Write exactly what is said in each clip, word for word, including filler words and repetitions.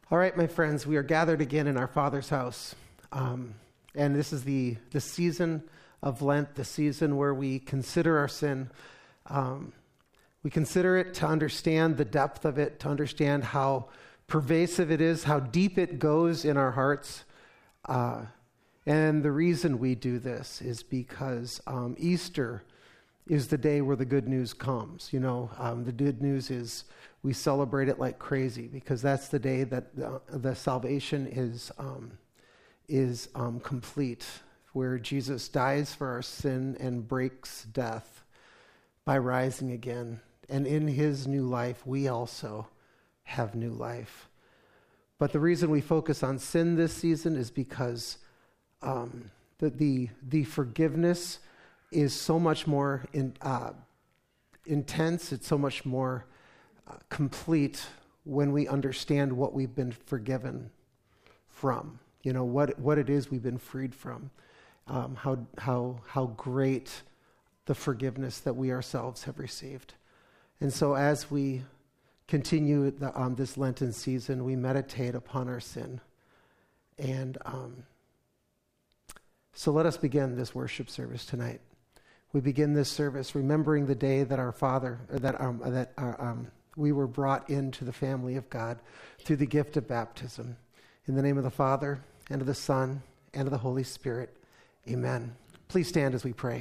All right, my friends, we are gathered again in our Father's house. Um, and this is the, the season of Lent, the season where we consider our sin. Um, we consider it to understand the depth of it, to understand how pervasive it is, how deep it goes in our hearts. Uh, and the reason we do this is because um, Easter is the day where the good news comes. You know, um, the good news is we celebrate it like crazy because that's the day that the, the salvation is um, is um, complete, where Jesus dies for our sin and breaks death by rising again. And in his new life, we also have new life. But the reason we focus on sin this season is because um, the, the the forgiveness is so much more in, uh, intense. It's so much more uh, complete when we understand what we've been forgiven from. You know, what what it is we've been freed from. Um, how how how great the forgiveness that we ourselves have received. And so as we continue the, um, this Lenten season, we meditate upon our sin. And um, so let us begin this worship service tonight. We begin this service remembering the day that our Father, that um, that our, um, we were brought into the family of God through the gift of baptism. In the name of the Father, and of the Son, and of the Holy Spirit. Amen. Please stand as we pray.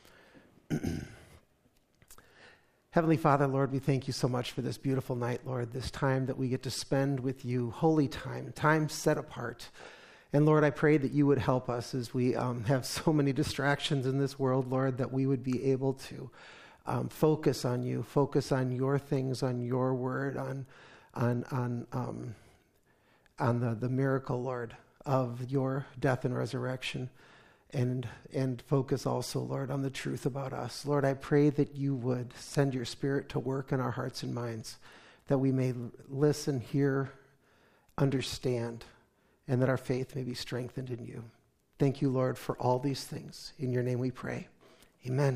Heavenly Father, Lord, we thank you so much for this beautiful night, Lord, this time that we get to spend with you, holy time, time set apart. And Lord, I pray that you would help us as we um, have so many distractions in this world, Lord, that we would be able to um, focus on you, focus on your things, on your word, on on on um, on the, the miracle, Lord, of your death and resurrection, and and focus also, Lord, on the truth about us. Lord, I pray that you would send your Spirit to work in our hearts and minds, that we may listen, hear, understand, and that our faith may be strengthened in you. Thank you, Lord, for all these things. In your name we pray. Amen.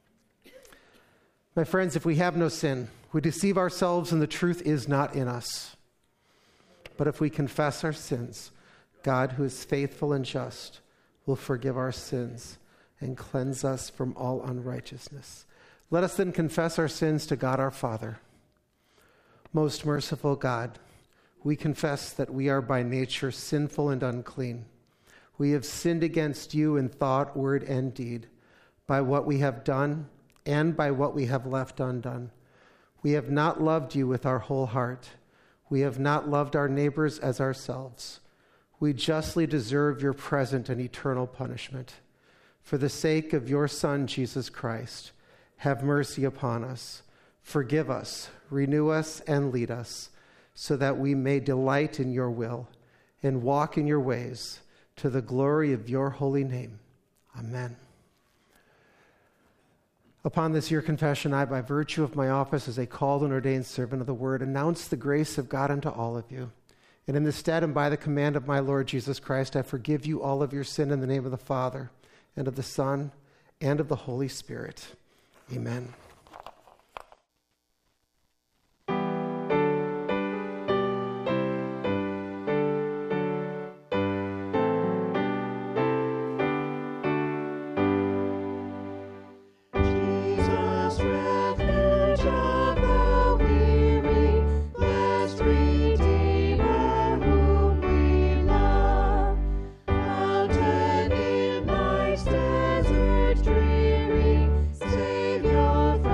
My friends, if we have no sin, we deceive ourselves and the truth is not in us. But if we confess our sins, God, who is faithful and just, will forgive our sins and cleanse us from all unrighteousness. Let us then confess our sins to God our Father. Most merciful God, we confess that we are by nature sinful and unclean. We have sinned against you in thought, word, and deed, by what we have done and by what we have left undone. We have not loved you with our whole heart. We have not loved our neighbors as ourselves. We justly deserve your present and eternal punishment. For the sake of your Son, Jesus Christ, have mercy upon us. Forgive us, renew us, and lead us, so that we may delight in your will and walk in your ways to the glory of your holy name. Amen. Upon this your confession, I, by virtue of my office as a called and ordained servant of the word, announce the grace of God unto all of you. And in the stead and by the command of my Lord Jesus Christ, I forgive you all of your sin in the name of the Father, and of the Son, and of the Holy Spirit. Amen. Desert dreary, Savior.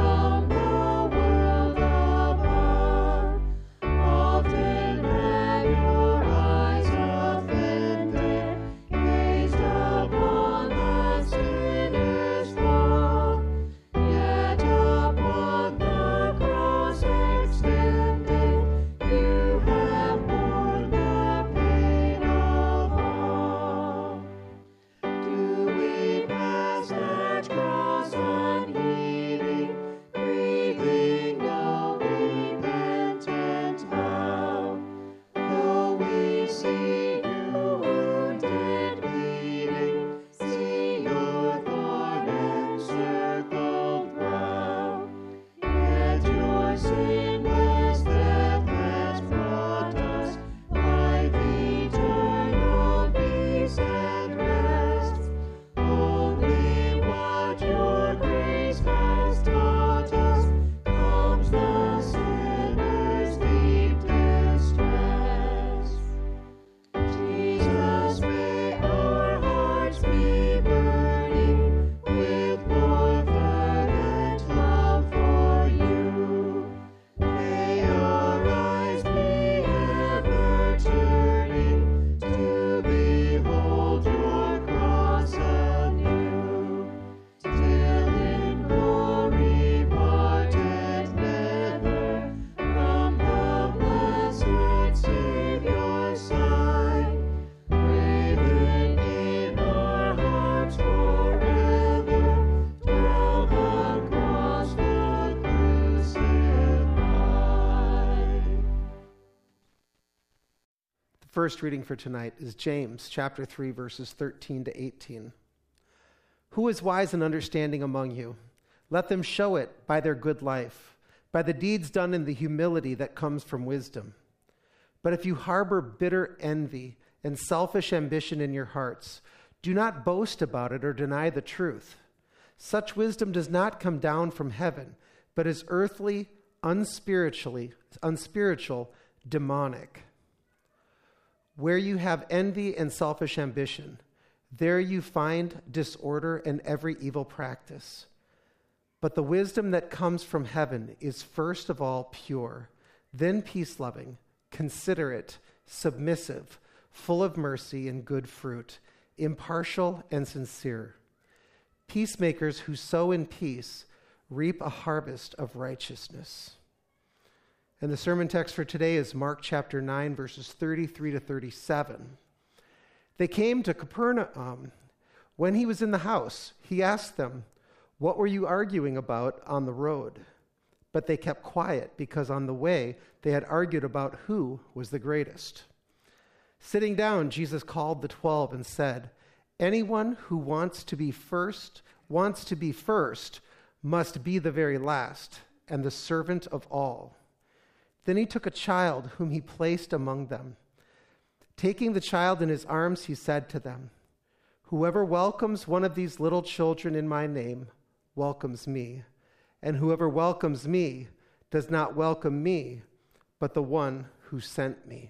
first reading for tonight is James chapter three, verses thirteen to eighteen. Who is wise and understanding among you? Let them show it by their good life, by the deeds done in the humility that comes from wisdom. But if you harbor bitter envy and selfish ambition in your hearts, do not boast about it or deny the truth. Such wisdom does not come down from heaven, but is earthly, unspiritually, unspiritual, demonic. Where you have envy and selfish ambition, there you find disorder and every evil practice. But the wisdom that comes from heaven is first of all pure, then peace-loving, considerate, submissive, full of mercy and good fruit, impartial and sincere. Peacemakers who sow in peace reap a harvest of righteousness. And the sermon text for today is Mark chapter nine, verses thirty-three to thirty-seven. They came to Capernaum. When he was in the house, he asked them, "What were you arguing about on the road?" But they kept quiet because on the way they had argued about who was the greatest. Sitting down, Jesus called the twelve and said, "Anyone who wants to be first, wants to be first, must be the very last and the servant of all." Then he took a child whom he placed among them. Taking the child in his arms, he said to them, "Whoever welcomes one of these little children in my name welcomes me, and whoever welcomes me does not welcome me, but the one who sent me."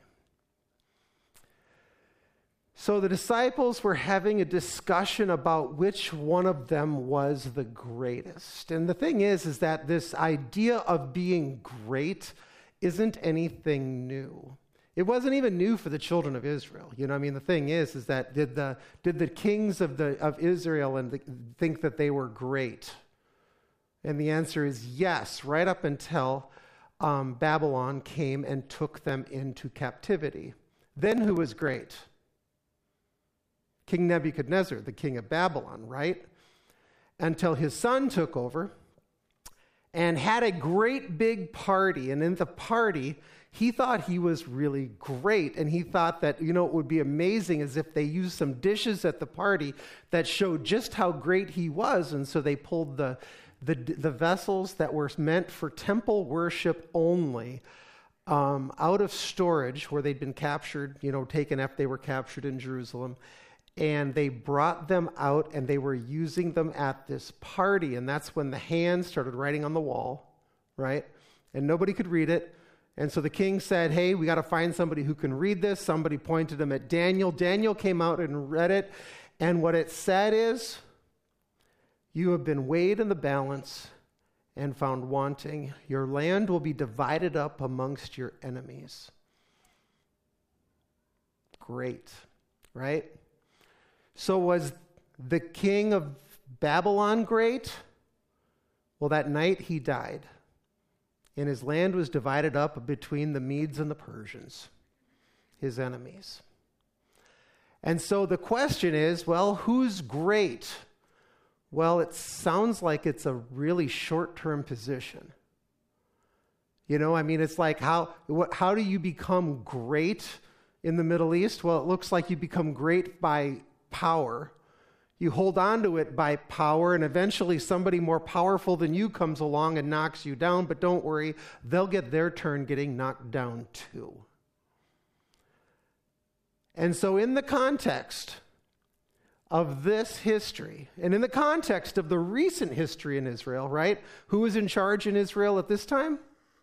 So the disciples were having a discussion about which one of them was the greatest. And the thing is, is that this idea of being great isn't anything new. It wasn't even new for the children of Israel. You know, I mean, the thing is, is that did the did the kings of the of Israel and the, think that they were great? And the answer is yes, right up until um, Babylon came and took them into captivity. Then who was great? King Nebuchadnezzar, the king of Babylon, right? Until his son took over and had a great big party. And in the party, he thought he was really great. And he thought that, you know, what would be amazing is if they used some dishes at the party that showed just how great he was. And so they pulled the, the, the vessels that were meant for temple worship only um, out of storage where they'd been captured, you know, taken after they were captured in Jerusalem. And they brought them out and they were using them at this party. And that's when the hands started writing on the wall, right? And nobody could read it. And so the king said, "Hey, we got to find somebody who can read this." Somebody pointed him at Daniel. Daniel came out and read it. And what it said is, "You have been weighed in the balance and found wanting. Your land will be divided up amongst your enemies." Great, right? So was the king of Babylon great? Well, that night he died, and his land was divided up between the Medes and the Persians, his enemies. And so the question is, well, who's great? Well, it sounds like it's a really short-term position. You know, I mean, it's like how what, how do you become great in the Middle East? Well, it looks like you become great by power. You hold on to it by power, and eventually somebody more powerful than you comes along and knocks you down, but don't worry, they'll get their turn getting knocked down too. And so in the context of this history, and in the context of the recent history in Israel, right? Who was in charge in Israel at this time?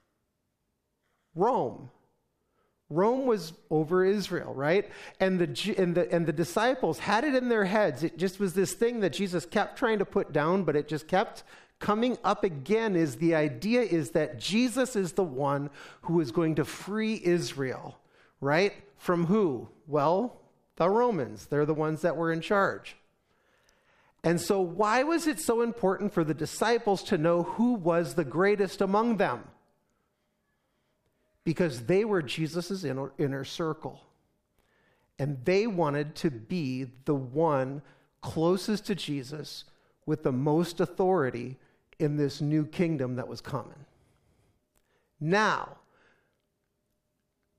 Rome. Rome was over Israel, right? And the, and the and the disciples had it in their heads. It just was this thing that Jesus kept trying to put down, but it just kept coming up again. Is the idea is that Jesus is the one who is going to free Israel, right? From who? Well, the Romans. They're the ones that were in charge. And so why was it so important for the disciples to know who was the greatest among them? Because they were Jesus' inner, inner circle. And they wanted to be the one closest to Jesus with the most authority in this new kingdom that was coming. Now,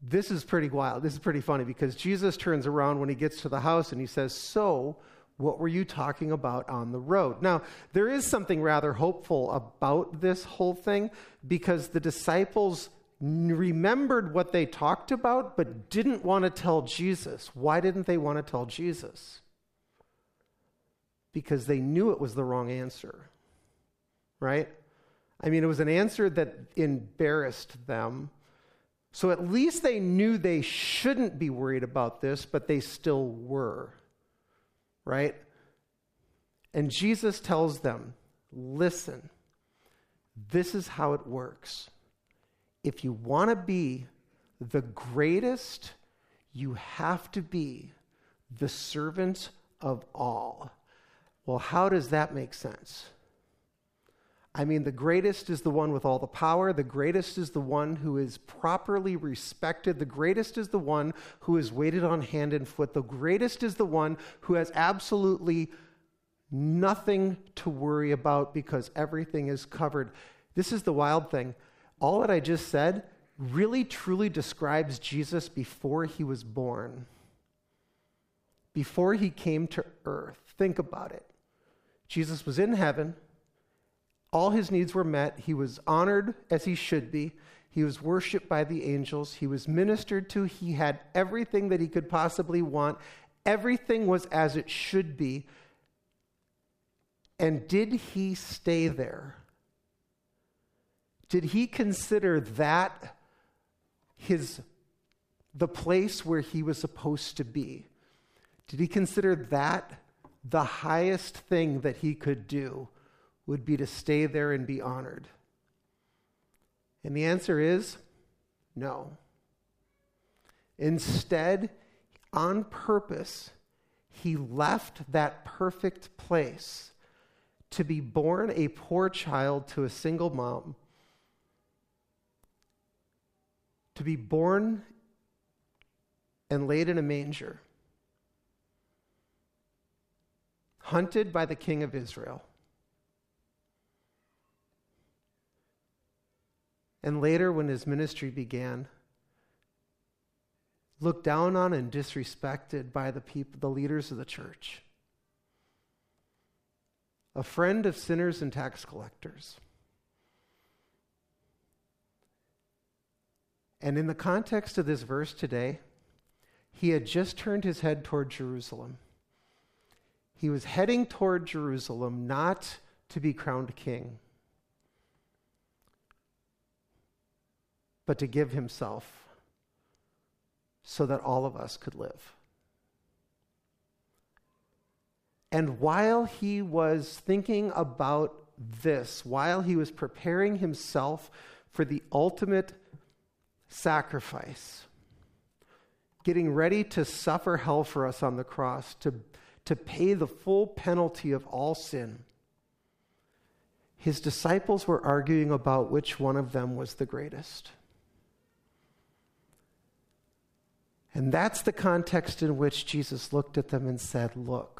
this is pretty wild. This is pretty funny because Jesus turns around when he gets to the house and he says, so what were you talking about on the road? Now, there is something rather hopeful about this whole thing because the disciples remembered what they talked about but didn't want to tell Jesus. Why didn't they want to tell Jesus? Because they knew it was the wrong answer, right? I mean, it was an answer that embarrassed them. So at least they knew they shouldn't be worried about this, but they still were, right? And Jesus tells them, listen, this is how it works. If you want to be the greatest, you have to be the servant of all. Well, how does that make sense? I mean, the greatest is the one with all the power. The greatest is the one who is properly respected. The greatest is the one who is waited on hand and foot. The greatest is the one who has absolutely nothing to worry about because everything is covered. This is the wild thing. All that I just said really truly describes Jesus before he was born, before he came to earth. Think about it. Jesus was in heaven. All his needs were met. He was honored as he should be. He was worshiped by the angels. He was ministered to. He had everything that he could possibly want. Everything was as it should be. And did he stay there? Did he consider that his the place where he was supposed to be? Did he consider that the highest thing that he could do would be to stay there and be honored? And the answer is no. Instead, on purpose, he left that perfect place to be born a poor child to a single mom, to be born and laid in a manger, hunted by the king of Israel. And later, when his ministry began, looked down on and disrespected by the people, the leaders of the church. A friend of sinners and tax collectors. And in the context of this verse today, he had just turned his head toward Jerusalem. He was heading toward Jerusalem not to be crowned king, but to give himself so that all of us could live. And while he was thinking about this, while he was preparing himself for the ultimate sacrifice, getting ready to suffer hell for us on the cross, to, to pay the full penalty of all sin, his disciples were arguing about which one of them was the greatest. And that's the context in which Jesus looked at them and said, look,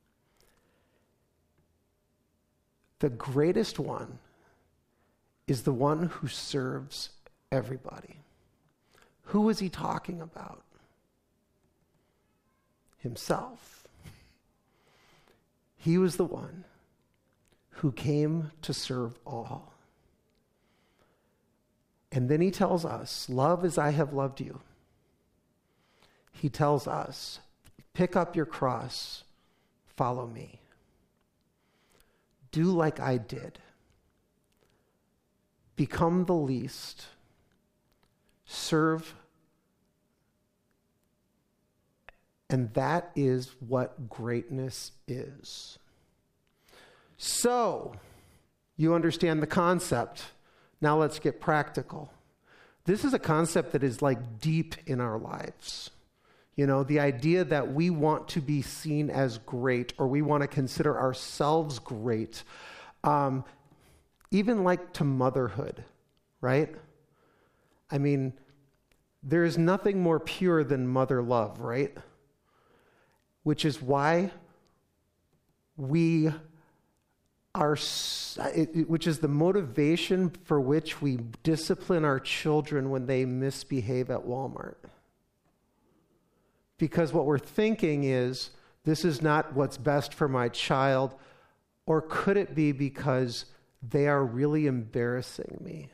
the greatest one is the one who serves everybody. Who was he talking about? Himself. He was the one who came to serve all. And then he tells us, love as I have loved you. He tells us, pick up your cross, follow me. Do like I did. Become the least. Serve. And that is what greatness is. So, you understand the concept. Now let's get practical. This is a concept that is like deep in our lives. You know, the idea that we want to be seen as great, or we want to consider ourselves great, um, even like to motherhood, right? I mean, there is nothing more pure than mother love, right? Which is why we our, it, it- which is the motivation for which we discipline our children when they misbehave at Walmart. Because what we're thinking is, this is not what's best for my child, or could it be because they are really embarrassing me?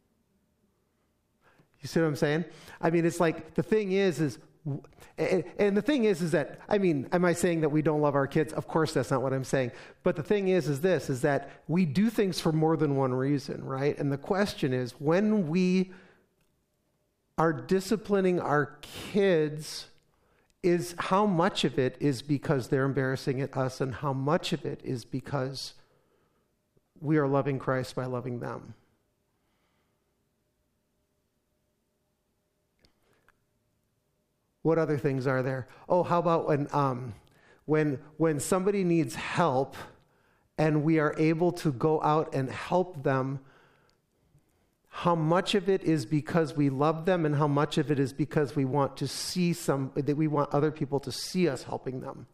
You see what I'm saying? I mean, it's like, the thing is, is, and, and the thing is, is that, I mean, am I saying that we don't love our kids? Of course, that's not what I'm saying. But the thing is, is this, is that we do things for more than one reason, right? And the question is, when we are disciplining our kids, is how much of it is because they're embarrassing at us, and how much of it is because we are loving Christ by loving them? What other things are there? Oh, how about when um, when when somebody needs help and we are able to go out and help them? How much of it is because we love them, and how much of it is because we want to see some, that we want other people to see us helping them?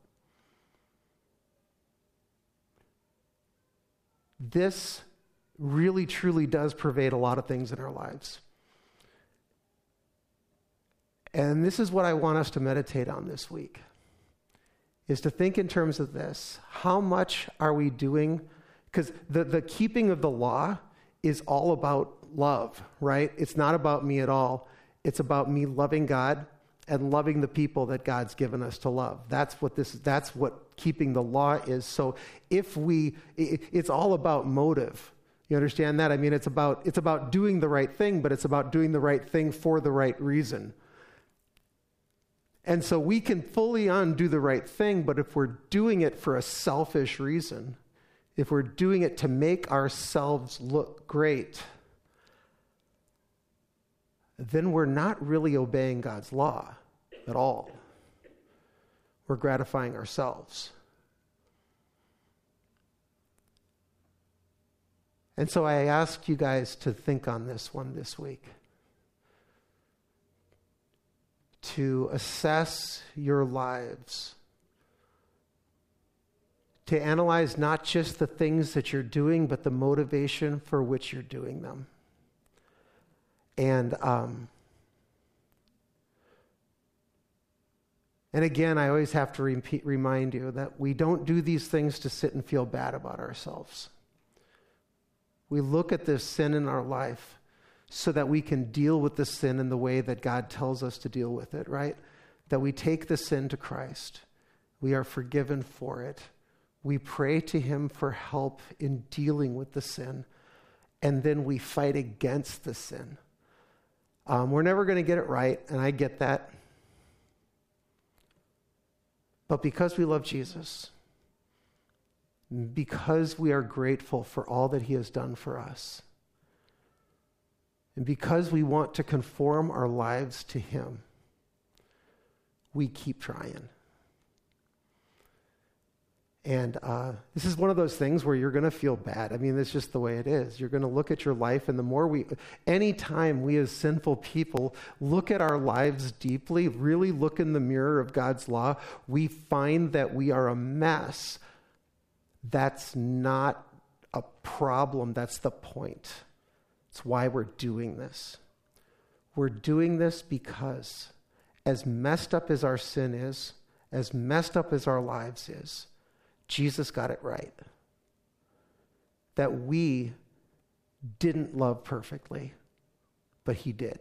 This really, truly does pervade a lot of things in our lives. And this is what I want us to meditate on this week, is to think in terms of this. How much are we doing? Because the, the keeping of the law is all about love, right? It's not about me at all. It's about me loving God and loving the people that God's given us to love. That's what this, that's what keeping the law is. So if we, it, it's all about motive. You understand that? I mean, it's about, it's about doing the right thing, but it's about doing the right thing for the right reason. And so we can fully on do the right thing, but if we're doing it for a selfish reason, if we're doing it to make ourselves look great, then we're not really obeying God's law at all. We're gratifying ourselves. And so I ask you guys to think on this one this week, to assess your lives, to analyze not just the things that you're doing, but the motivation for which you're doing them. And um, and again, I always have to repeat, remind you that we don't do these things to sit and feel bad about ourselves. We look at this sin in our life so that we can deal with the sin in the way that God tells us to deal with it, right? That we take the sin to Christ. We are forgiven for it. We pray to Him for help in dealing with the sin. And then we fight against the sin. Um, we're never going to get it right, and I get that. But because we love Jesus, because we are grateful for all that He has done for us, and because we want to conform our lives to Him, we keep trying. And uh, this is one of those things where you're going to feel bad. I mean, that's just the way it is. You're going to look at your life, and the more we, anytime we as sinful people look at our lives deeply, really look in the mirror of God's law, we find that we are a mess. That's not a problem. That's the point. It's why we're doing this. We're doing this because as messed up as our sin is, as messed up as our lives is, Jesus got it right. That we didn't love perfectly, but He did.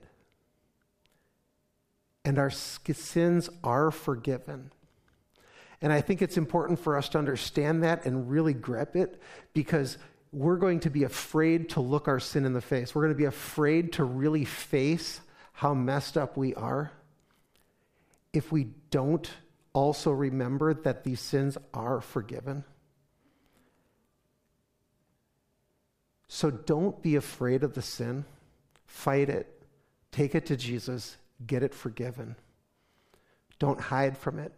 And our sins are forgiven. And I think it's important for us to understand that and really grip it, because we're going to be afraid to look our sin in the face. We're going to be afraid to really face how messed up we are if we don't also remember that these sins are forgiven. So don't be afraid of the sin. Fight it. Take it to Jesus. Get it forgiven. Don't hide from it.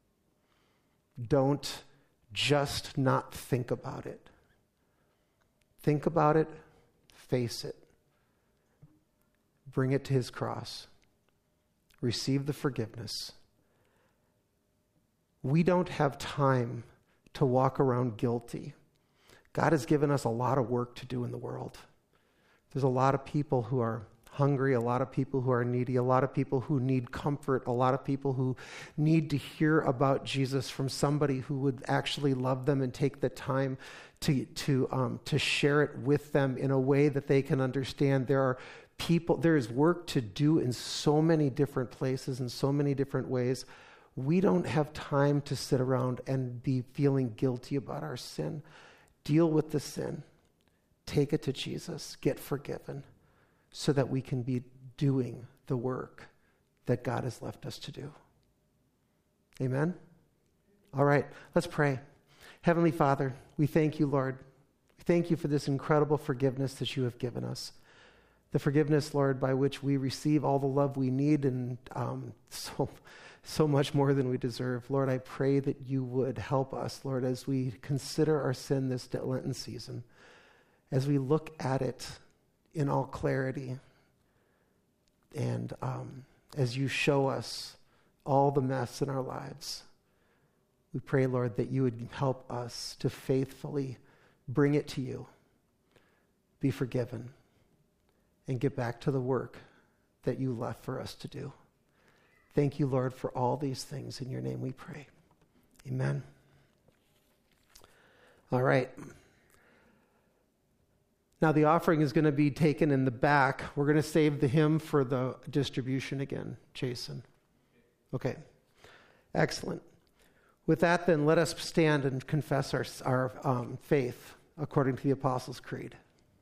Don't just not think about it. Think about it. Face it. Bring it to His cross. Receive the forgiveness. We don't have time to walk around guilty. God has given us a lot of work to do in the world. There's a lot of people who are hungry, a lot of people who are needy, a lot of people who need comfort, a lot of people who need to hear about Jesus from somebody who would actually love them and take the time to to um, to share it with them in a way that they can understand. There are people, there is work to do in so many different places, in so many different ways. We don't have time to sit around and be feeling guilty about our sin. Deal with the sin. Take it to Jesus. Get forgiven so that we can be doing the work that God has left us to do. Amen? All right, let's pray. Heavenly Father, we thank you, Lord. We thank you for this incredible forgiveness that you have given us. The forgiveness, Lord, by which we receive all the love we need and um, so, so much more than we deserve. Lord, I pray that you would help us, Lord, as we consider our sin this Lenten season, as we look at it in all clarity, and um, as you show us all the mess in our lives. We pray, Lord, that you would help us to faithfully bring it to you, be forgiven, and get back to the work that you left for us to do. Thank you, Lord, for all these things. In your name we pray. Amen. All right. Now the offering is going to be taken in the back. We're going to save the hymn for the distribution again, Jason. Okay. Excellent. With that, then, let us stand and confess our, our um, faith according to the Apostles' Creed.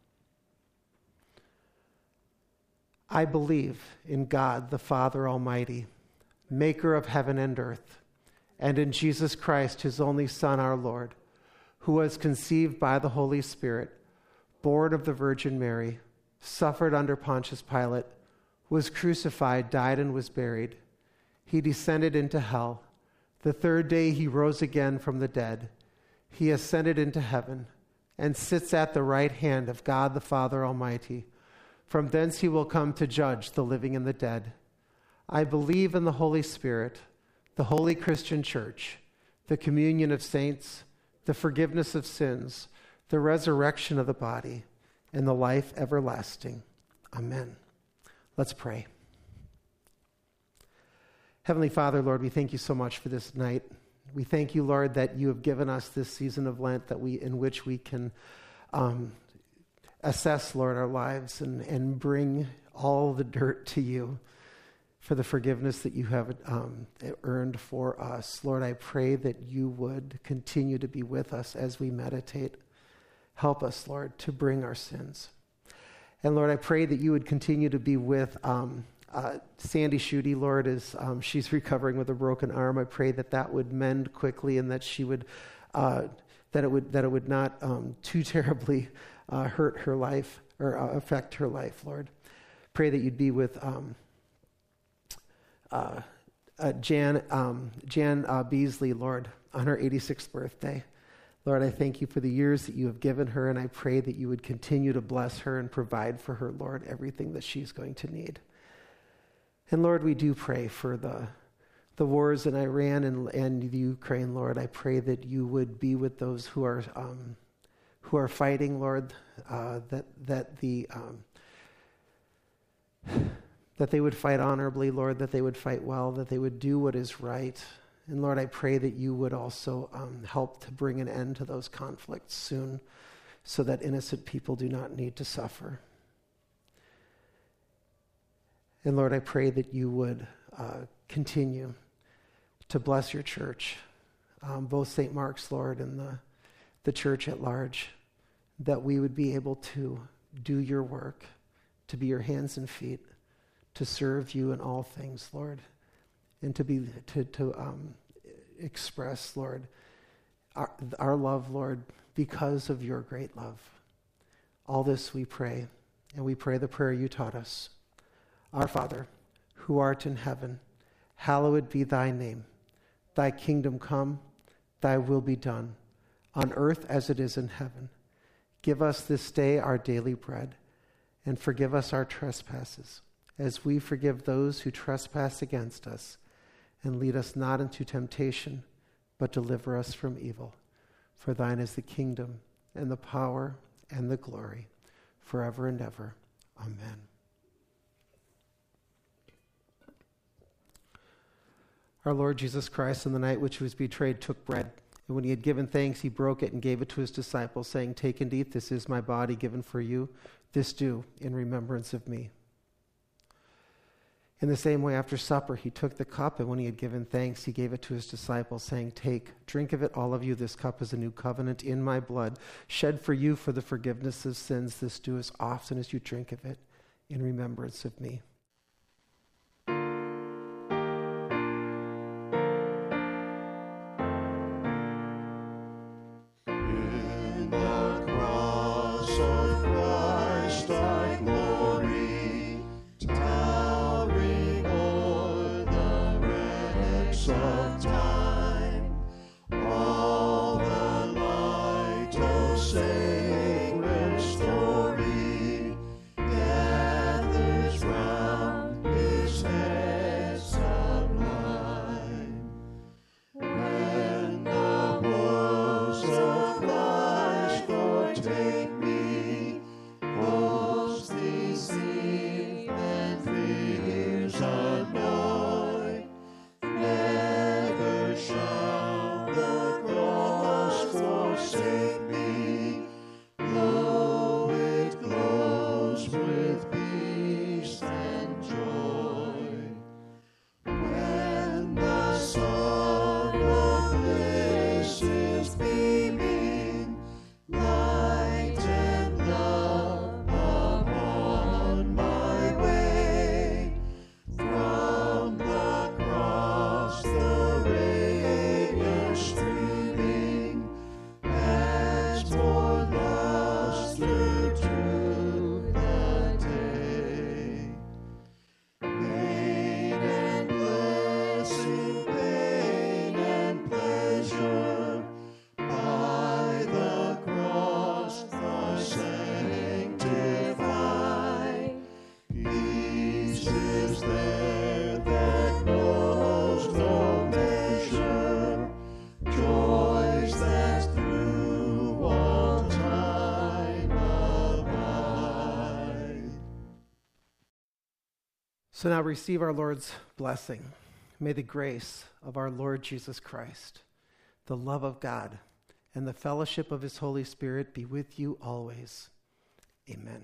I believe in God, the Father Almighty, maker of heaven and earth, and in Jesus Christ, his only Son, our Lord, who was conceived by the Holy Spirit, born of the Virgin Mary, suffered under Pontius Pilate, was crucified, died, and was buried. He descended into hell. The third day he rose again from the dead. He ascended into heaven and sits at the right hand of God the Father Almighty. From thence he will come to judge the living and the dead. I believe in the Holy Spirit, the holy Christian church, the communion of saints, the forgiveness of sins, the resurrection of the body, and the life everlasting. Amen. Let's pray. Heavenly Father, Lord, we thank you so much for this night. We thank you, Lord, that you have given us this season of Lent that we in which we can um, assess, Lord, our lives and, and bring all the dirt to you for the forgiveness that you have um, earned for us. Lord, I pray that you would continue to be with us as we meditate. Help us, Lord, to bring our sins. And Lord, I pray that you would continue to be with um, uh, Sandy Schutte, Lord, as um, she's recovering with a broken arm. I pray that that would mend quickly and that she would, uh, that it would, that it would not um, too terribly uh, hurt her life or uh, affect her life, Lord. Pray that you'd be with um, uh, uh, Jan, um, Jan uh, Beasley, Lord, on her eighty-sixth birthday. Lord, I thank you for the years that you have given her, and I pray that you would continue to bless her and provide for her, Lord, everything that she's going to need. And Lord, we do pray for the the wars in Iran and, and the Ukraine, Lord. I pray that you would be with those who are um, who are fighting, Lord, uh, that that the um, that they would fight honorably, Lord, that they would fight well, that they would do what is right. And Lord, I pray that you would also um, help to bring an end to those conflicts soon so that innocent people do not need to suffer. And Lord, I pray that you would uh, continue to bless your church, um, both Saint Mark's, Lord, and the, the church at large, that we would be able to do your work, to be your hands and feet, to serve you in all things, Lord, and to be to to um, express, Lord, our, our love, Lord, because of your great love. All this we pray, and we pray the prayer you taught us. Our Father, who art in heaven, hallowed be thy name. Thy kingdom come, thy will be done, on earth as it is in heaven. Give us this day our daily bread, and forgive us our trespasses, as we forgive those who trespass against us. And lead us not into temptation, but deliver us from evil. For thine is the kingdom, and the power and the glory forever and ever. Amen. Our Lord Jesus Christ, on the night which he was betrayed, took bread. And when he had given thanks, he broke it and gave it to his disciples, saying, "Take and eat. This is my body given for you. This do in remembrance of me." In the same way, after supper, he took the cup, and when he had given thanks, he gave it to his disciples, saying, "Take, drink of it, all of you. This cup is a new covenant in my blood, shed for you for the forgiveness of sins. This do as often as you drink of it in remembrance of me." So now receive our Lord's blessing. May the grace of our Lord Jesus Christ, the love of God, and the fellowship of his Holy Spirit be with you always. Amen.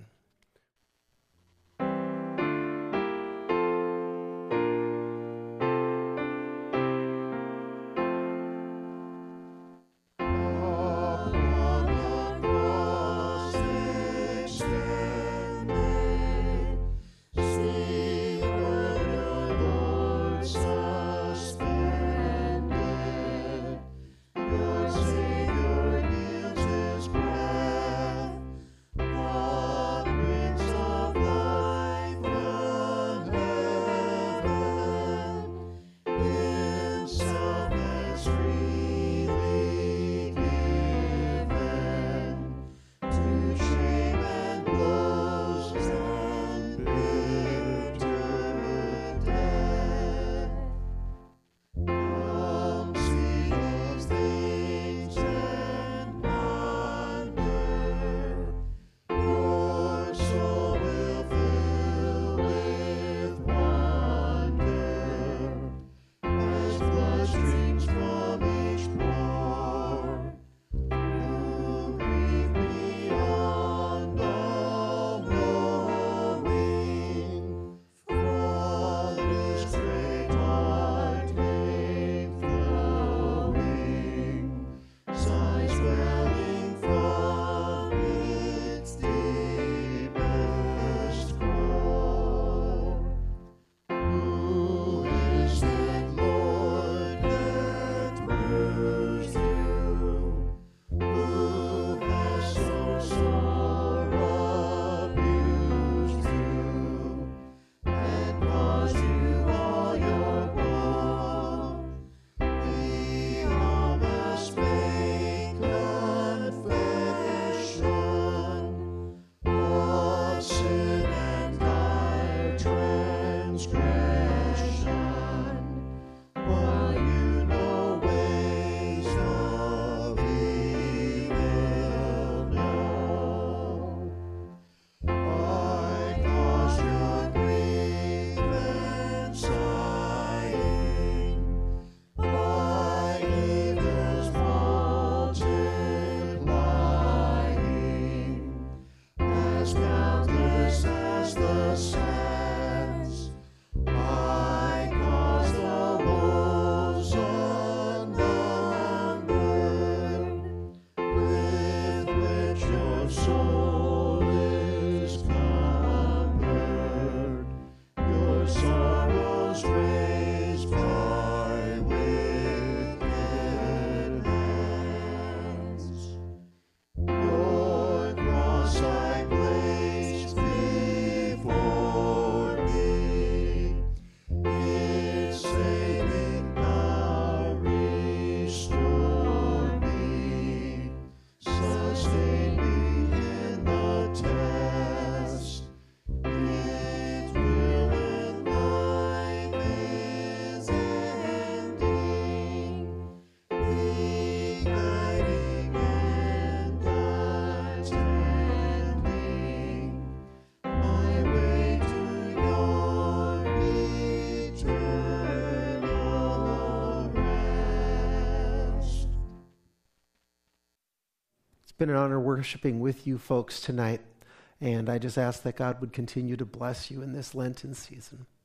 Savior yields his breath. It's been an honor worshiping with you folks tonight, and I just ask that God would continue to bless you in this Lenten season.